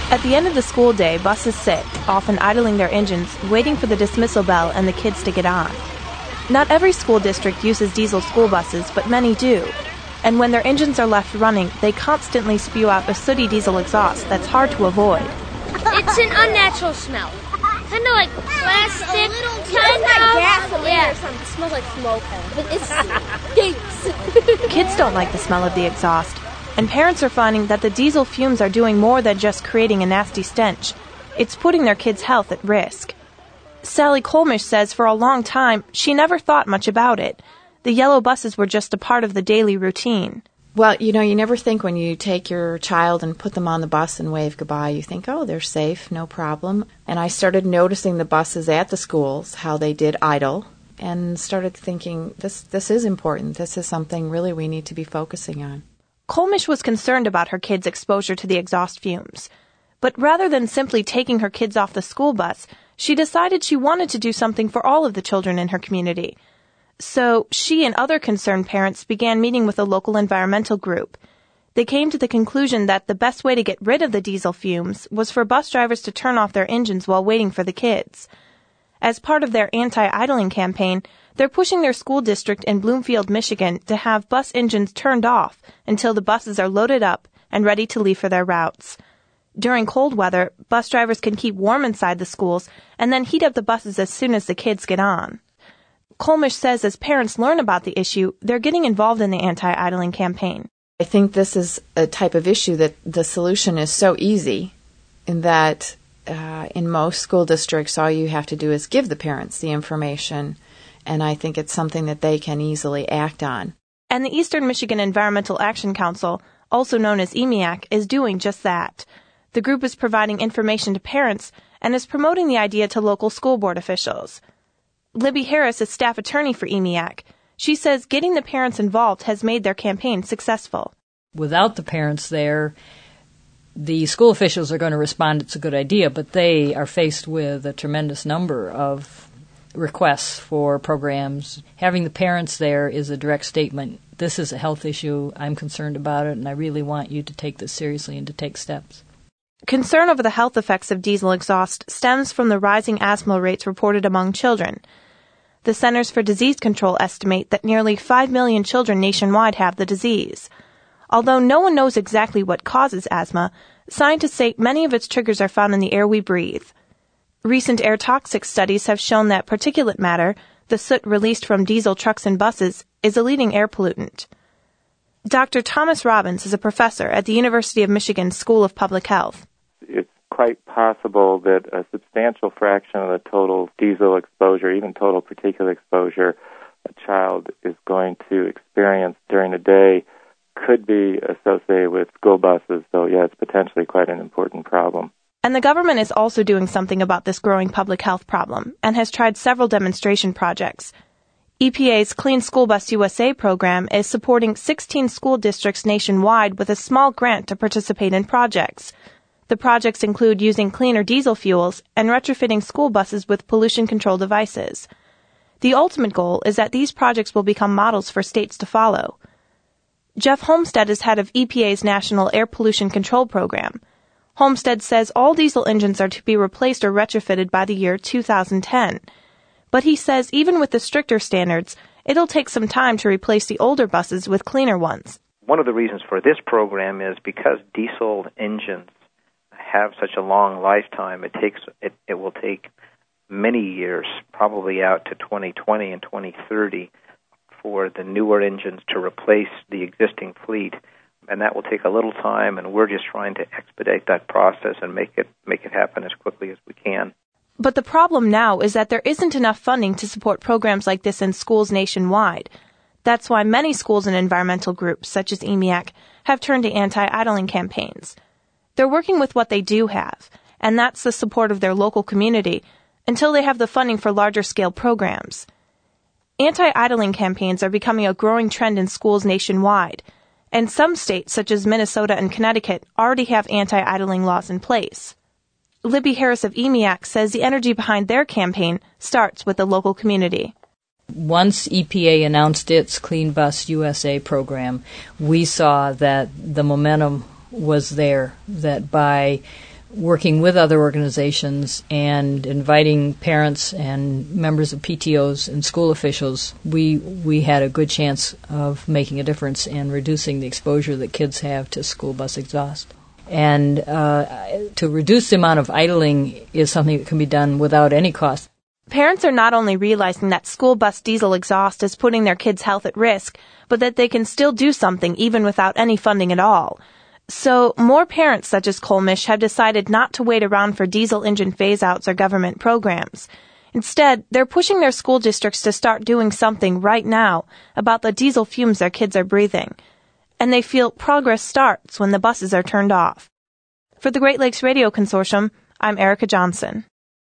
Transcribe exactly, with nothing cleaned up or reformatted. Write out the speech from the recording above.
At the end of the school day, buses sit, often idling their engines, waiting for the dismissal bell and the kids to get on. Not every school district uses diesel school buses, but many do. And when their engines are left running, they constantly spew out a sooty diesel exhaust that's hard to avoid. It's an unnatural smell. Kind of like plastic, kind of like gasoline yeah. or something. It smells like smoke, but it stinks. Kids don't like the smell of the exhaust, and parents are finding that the diesel fumes are doing more than just creating a nasty stench. It's putting their kids' health at risk. Sally Colmish says for a long time she never thought much about it. The yellow buses were just a part of the daily routine. Well, you know, you never think when you take your child and put them on the bus and wave goodbye, you think, oh, they're safe, no problem. And I started noticing the buses at the schools, how they did idle, and started thinking, this this is important. This is something really we need to be focusing on. Colmish was concerned about her kids' exposure to the exhaust fumes. But rather than simply taking her kids off the school bus, she decided she wanted to do something for all of the children in her community. So she and other concerned parents began meeting with a local environmental group. They came to the conclusion that the best way to get rid of the diesel fumes was for bus drivers to turn off their engines while waiting for the kids. As part of their anti-idling campaign, they're pushing their school district in Bloomfield, Michigan, to have bus engines turned off until the buses are loaded up and ready to leave for their routes. During cold weather, bus drivers can keep warm inside the schools and then heat up the buses as soon as the kids get on. Colmish says as parents learn about the issue, they're getting involved in the anti-idling campaign. I think this is a type of issue that the solution is so easy in that uh, in most school districts all you have to do is give the parents the information, and I think it's something that they can easily act on. And the Eastern Michigan Environmental Action Council, also known as E M E A C, is doing just that. The group is providing information to parents and is promoting the idea to local school board officials. Libby Harris is staff attorney for E M E A C. She says getting the parents involved has made their campaign successful. Without the parents there, the school officials are going to respond it's a good idea, but they are faced with a tremendous number of requests for programs. Having the parents there is a direct statement. This is a health issue. I'm concerned about it, and I really want you to take this seriously and to take steps. Concern over the health effects of diesel exhaust stems from the rising asthma rates reported among children. The Centers for Disease Control estimate that nearly five million children nationwide have the disease. Although no one knows exactly what causes asthma, scientists say many of its triggers are found in the air we breathe. Recent air toxics studies have shown that particulate matter, the soot released from diesel trucks and buses, is a leading air pollutant. Doctor Thomas Robbins is a professor at the University of Michigan School of Public Health. It's quite possible that a substantial fraction of the total diesel exposure, even total particulate exposure, a child is going to experience during the day could be associated with school buses. So, yeah, it's potentially quite an important problem. And the government is also doing something about this growing public health problem and has tried several demonstration projects. E P A's Clean School Bus U S A program is supporting sixteen school districts nationwide with a small grant to participate in projects. The projects include using cleaner diesel fuels and retrofitting school buses with pollution control devices. The ultimate goal is that these projects will become models for states to follow. Jeff Homestead is head of E P A's National Air Pollution Control Program. Homestead says all diesel engines are to be replaced or retrofitted by the year two thousand ten. But he says even with the stricter standards, it'll take some time to replace the older buses with cleaner ones. One of the reasons for this program is because diesel engines have such a long lifetime, it takes it, it will take many years, probably out to twenty twenty and twenty thirty, for the newer engines to replace the existing fleet. And that will take a little time, and we're just trying to expedite that process and make it make it happen as quickly as we can. But the problem now is that there isn't enough funding to support programs like this in schools nationwide. That's why many schools and environmental groups, such as E M E A C, have turned to anti-idling campaigns. They're working with what they do have, and that's the support of their local community, until they have the funding for larger-scale programs. Anti-idling campaigns are becoming a growing trend in schools nationwide, and some states, such as Minnesota and Connecticut, already have anti-idling laws in place. Libby Harris of E M E A C says the energy behind their campaign starts with the local community. Once E P A announced its Clean Bus U S A program, we saw that the momentum was there, that by working with other organizations and inviting parents and members of P T Os and school officials, we we had a good chance of making a difference and reducing the exposure that kids have to school bus exhaust. And uh, to reduce the amount of idling is something that can be done without any cost. Parents are not only realizing that school bus diesel exhaust is putting their kids' health at risk, but that they can still do something even without any funding at all. So, more parents such as Colmish have decided not to wait around for diesel engine phase-outs or government programs. Instead, they're pushing their school districts to start doing something right now about the diesel fumes their kids are breathing. And they feel progress starts when the buses are turned off. For the Great Lakes Radio Consortium, I'm Erica Johnson.